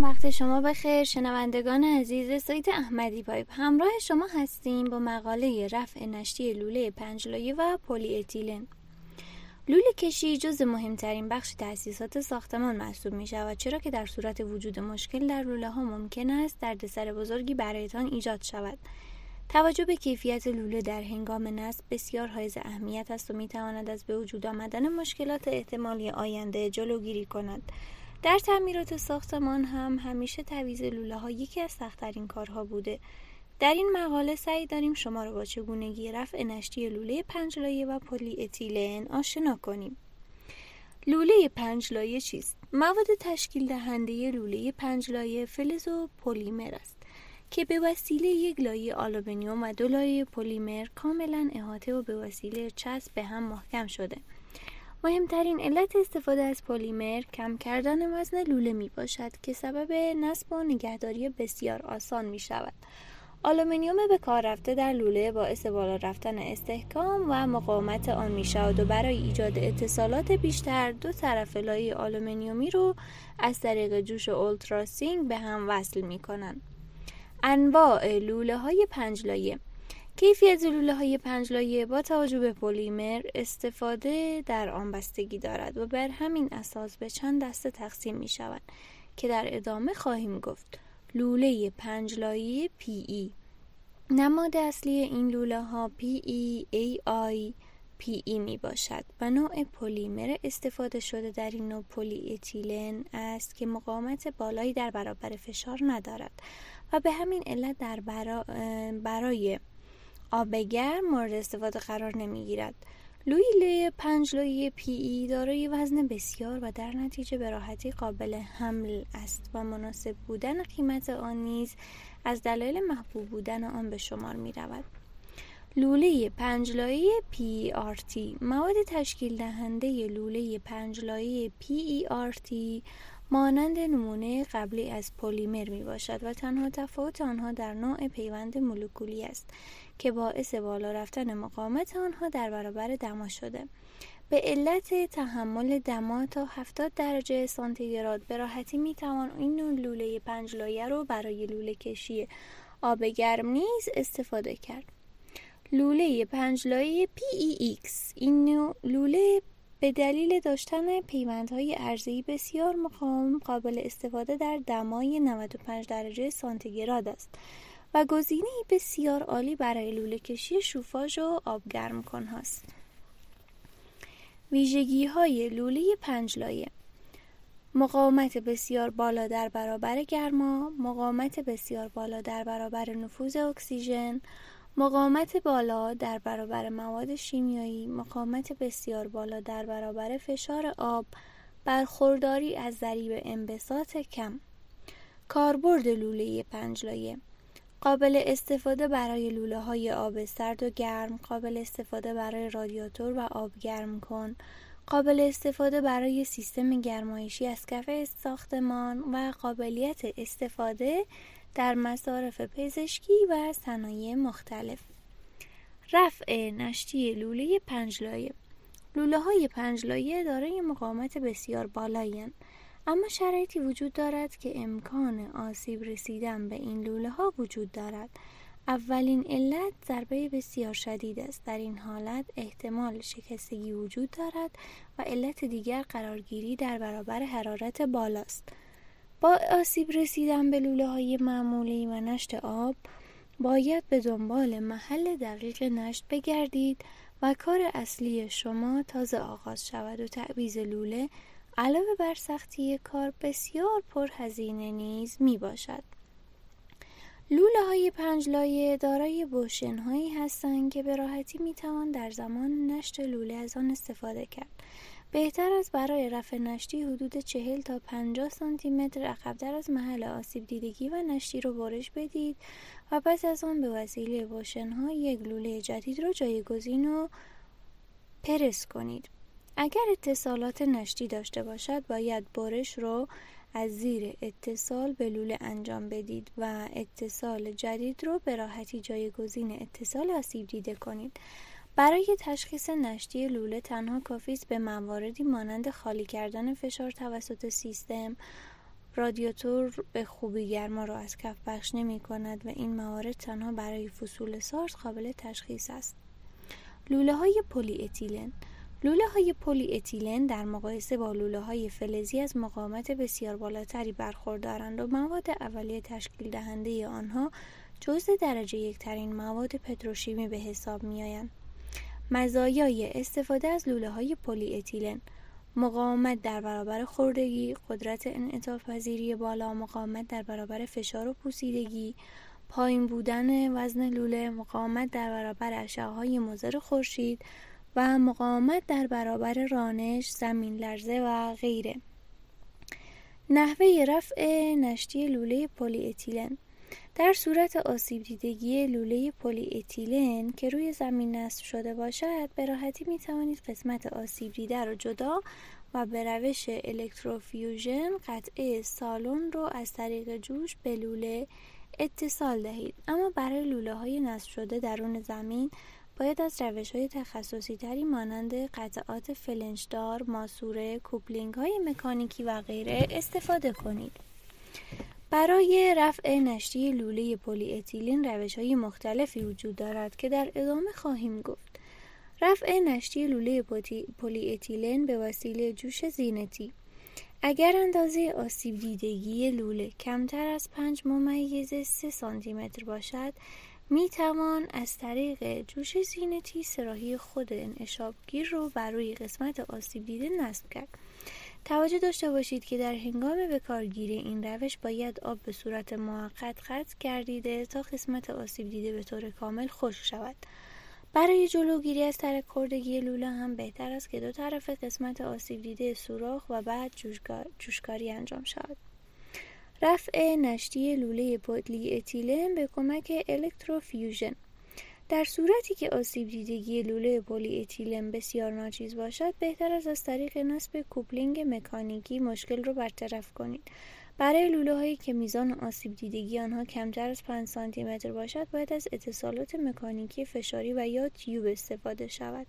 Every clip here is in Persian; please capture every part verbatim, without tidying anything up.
وقت شما بخیر شنوندگان عزیز سایت احمدی پایپ. همراه شما هستیم با مقاله رفع نشتی لوله پنج لایه و پلی اتیلن. لوله کشی جز مهمترین بخش تأسیسات ساختمان محسوب می شود، چرا که در صورت وجود مشکل در لوله ها ممکن است دردسر بزرگی برایتان ایجاد شود. توجه به کیفیت لوله در هنگام نصب بسیار حائز اهمیت است و می تواند از به وجود آمدن مشکلات احتمالی آینده جلوگیری کند. در تعمیرات ساختمان هم همیشه تعویض لوله ها یکی از سخت‌ترین کارها بوده. در این مقاله سعی داریم شما را با چگونگی رفع نشتی لوله پنج لایه و پلی اتیلن آشنا کنیم. لوله پنج لایه چیست؟ مواد تشکیل دهنده لوله پنج لایه فلز و پلیمر است که به وسیله یک لایه آلومینیوم و دو لایه پلیمر کاملا احاطه و به وسیله چسب به هم محکم شده. مهمترین علت استفاده از پلیمر کم کردن وزن لوله می باشد که سبب نصب و نگهداری بسیار آسان می شود. آلومینیوم به کار رفته در لوله باعث بالا رفتن استحکام و مقاومت آن می شود و برای ایجاد اتصالات بیشتر دو طرف لایه آلومینیومی رو از طریق جوش اولتراسینک به هم وصل می کنند. انواع لوله های پنج لایه. کیفیت لوله های پنج لایه با توجه به پلیمر استفاده در آن بستگی دارد و بر همین اساس به چند دسته تقسیم می شود که در ادامه خواهیم گفت. لوله پنج لایه پی ای. نماد اصلی این لوله ها پی ای ای آی پی ای می باشد و نوع پلیمر استفاده شده در این نوع پلی اتیلن است که مقاومت بالایی در برابر فشار ندارد و به همین علت در برا برای آب گرم مورد استفاده قرار نمی گیرد. لوله پنج لایه پی ای دارای وزن بسیار و در نتیجه به راحتی قابل حمل است و مناسب بودن قیمت آن نیز از دلایل محبوب بودن آن به شمار می رود. لوله پنج لایه پی ای آر تی. مواد تشکیل دهنده لوله پنج لایه پی ای آر تی مانند نمونه قبلی از پلیمر می باشد و تنها تفاوت آنها در نوع پیوند مولکولی است که باعث بالا رفتن مقاومت آنها در برابر دما شده. به علت تحمل دما تا هفتاد درجه سانتیگراد به راحتی می توان این نوع لوله پنج لایه رو برای لوله کشی آب گرم نیز استفاده کرد. لوله پنج لایه پی ای ایکس. این نوع لوله به دلیل داشتن پیوندهای عرضه‌ای بسیار مقاوم قابل استفاده در دمای نود و پنج درجه سانتیگراد است و گزینه‌ای بسیار عالی برای لوله کشی شوفاژ و آبگرم کنها است. ویژگی‌های لوله پنج لایه: مقاومت بسیار بالا در برابر گرما، مقاومت بسیار بالا در برابر نفوذ اکسیژن، مقاومت بالا در برابر مواد شیمیایی، مقاومت بسیار بالا در برابر فشار آب، برخورداری از ضریب انبساط کم. کاربرد لوله پنج لایه: قابل استفاده برای لوله های آب سرد و گرم، قابل استفاده برای رادیاتور و آب گرم کن، قابل استفاده برای سیستم گرمایشی از کف ساختمان و قابلیت استفاده در مصارف پزشکی و صنایع مختلف. رفع نشتی لوله پنج لایه. لوله های پنج لایه دارای مقاومت بسیار بالایی هستند، اما شرایطی وجود دارد که امکان آسیب رسیدن به این لوله ها وجود دارد. اولین علت ضربه بسیار شدید است. در این حالت احتمال شکستگی وجود دارد و علت دیگر قرارگیری در برابر حرارت بالاست. با آسیب رسیدن به لوله های معمولی و نشت آب باید به دنبال محل دقیق نشت بگردید و کار اصلی شما تازه آغاز شود و تعویض لوله علاوه بر سختی کار بسیار پرهزینه نیز می باشد. لوله های پنج لایه دارای بوشن هایی هستند که به راحتی می توان در زمان نشت لوله از آن استفاده کرد. بهتر است برای رفع نشتی حدود چهل تا پنجاه سانتی متر عقب‌تر از محل آسیب دیدگی و نشتی رو برش بدید و پس از آن به وسیله بوشن ها یک لوله جدید رو جایگزین و پرس کنید. اگر اتصالات نشتی داشته باشد باید برش رو از زیر اتصال به لوله انجام بدید و اتصال جدید رو به راحتی جایگزین اتصال آسیب دیده کنید. برای تشخیص نشتی لوله تنها کافی است به مواردی مانند خالی کردن فشار توسط سیستم، رادیاتور به خوبی گرما را از کف پخش نمی کند و این موارد تنها برای فصول سارس قابل تشخیص است. لوله های پلی اتیلن لوله های پلی اتیلن در مقایسه با لوله های فلزی از مقاومت بسیار بالاتری برخوردارند و مواد اولیه تشکیل دهنده آنها جزو درجه یک ترین مواد پتروشیمی به حساب می آیند. مزایای استفاده از لوله های پلی اتیلن: مقاومت در برابر خوردگی، قدرت انعطاف پذیری بالا، مقاومت در برابر فشار و پوسیدگی، پایین بودن وزن لوله، مقاومت در برابر اشعه‌های مضر خورشید و مقاومت در برابر رانش، زمین لرزه و غیره. نحوه رفع نشتی لوله پلی اتیلن: در صورت آسیب دیدگی لوله پلی اتیلن که روی زمین نصب شده باشد، به راحتی می توانید قسمت آسیب دیده را جدا و به روش الکتروفیوژن قطعه سالون را از طریق جوش به لوله اتصال دهید. اما برای لوله های نصب شده درون زمین باید از روش های تخصصی تری مانند قطعات فلنجدار، ماسوره، کوپلینگ های مکانیکی و غیره استفاده کنید. برای رفع نشتی لوله پلی اتیلن روش های مختلفی وجود دارد که در ادامه خواهیم گفت. رفع نشتی لوله پلی اتیلن به وسیله جوش زینتی: اگر اندازه آسیب دیدگی لوله کمتر از پنج ممیز سه سانتی متر باشد، می توان از طریق جوش زینتی سراحی خود انعشابگیر رو بر روی قسمت آسیب دیده نصب کرد. توجه داشته باشید که در هنگام به کارگیری این روش باید آب به صورت موقت قطع گردیده تا قسمت آسیب دیده به طور کامل خشک شود. برای جلوگیری از ترک خوردگی لوله هم بهتر است که دو طرف قسمت آسیب دیده سوراخ و بعد جوشکاری انجام شود. رفع نشتی لوله پلی اتیلن به کمک الکتروفیوژن: در صورتی که آسیب دیدگی لوله پلی اتیلن بسیار ناچیز باشد، بهتر است از طریق نصب کوپلینگ مکانیکی مشکل را برطرف کنید. برای لوله هایی که میزان آسیب دیدگی آنها کمتر از پنج سانتی متر باشد، باید از اتصالات مکانیکی فشاری و یا تیوب استفاده شود.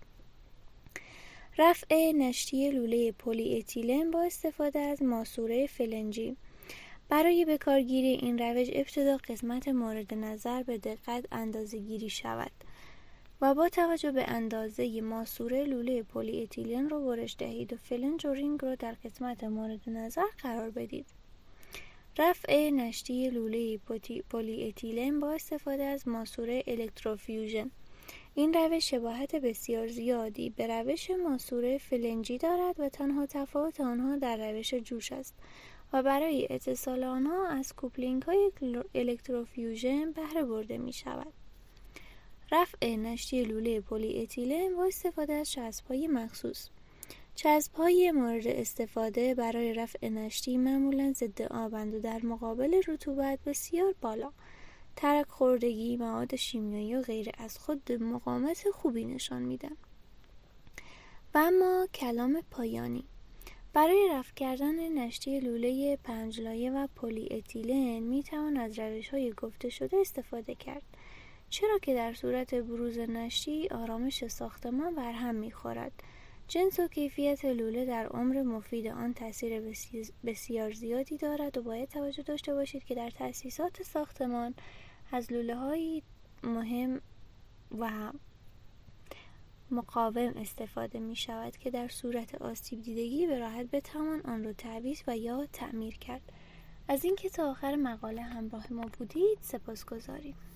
رفع نشتی لوله پلی اتیلن با استفاده از ماسوره فلنجی: برای بکارگیری این روش ابتدا قسمت مورد نظر به دقت اندازه گیری شود و با توجه به اندازه ماسوره لوله پلی اتیلن را برش دهید و فلنج و رینگ را در قسمت مورد نظر قرار بدید. رفع نشتی لوله پلی اتیلن با استفاده از ماسوره الکتروفیوژن: این روش شباهت بسیار زیادی به روش ماسوره فلنجی دارد و تنها تفاوت آنها در روش جوش است و برای اتصال آنها از کوپلینگ های الکتروفیوژن بهره برده می شود. رفع نشتی لوله پلی اتیلن با استفاده از چسب‌های مخصوص: چسب‌های مورد استفاده برای رفع نشتی معمولاً ضد آبند و در مقابل رطوبت بسیار بالا، ترک خوردگی، مواد شیمیایی و غیره از خود مقاومت خوبی نشان میدن. و اما کلام پایانی: برای رفع کردن نشتی لوله پنج لایه و پلی اتیلن می توان از روش‌های گفته شده استفاده کرد، چرا که در صورت بروز نشتی آرامش ساختمان برهم می‌خورد. جنس و کیفیت لوله در عمر مفید آن تاثیر بسیار زیادی دارد و باید توجه داشته باشید که در تأسیسات ساختمان از لوله‌های مهم و مقاوم استفاده می شود که در صورت آسیب دیدگی به راحت بتوان آن را تعویض و یا تعمیر کرد. از اینکه تا آخر مقاله همراه ما بودید سپاسگزاریم.